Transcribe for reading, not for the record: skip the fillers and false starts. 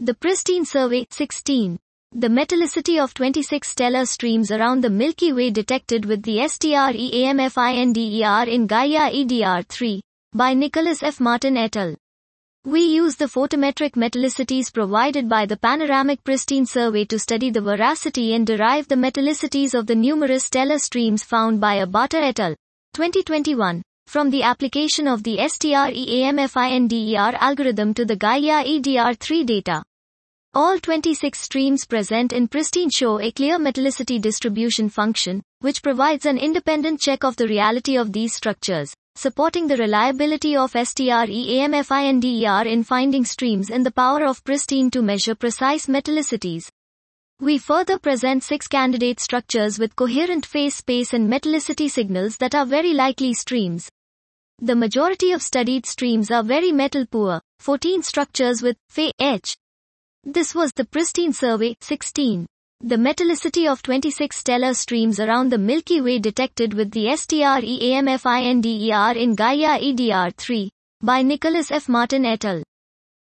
The Pristine Survey 16. The metallicity of 26 stellar streams around the Milky Way detected with the STREAMFINDER in Gaia EDR3 by Nicholas F. Martin et al. We use the photometric metallicities provided by the Panoramic Pristine Survey to study the veracity and derive the metallicities of the numerous stellar streams found by Abata et al. 2021. From the application of the STREAMFINDER algorithm to the Gaia EDR3 data. All 26 streams present in Pristine show a clear metallicity distribution function, which provides an independent check of the reality of these structures, supporting the reliability of STREAMFINDER in finding streams in the power of Pristine to measure precise metallicities. We further present 6 candidate structures with coherent phase space and metallicity signals that are very likely streams. The majority of studied streams are very metal poor, 14 structures with Fe-H. This was the Pristine Survey 16. The metallicity of 26 stellar streams around the Milky Way detected with the STREAMFINDER in Gaia EDR3 by Nicholas F. Martin et al.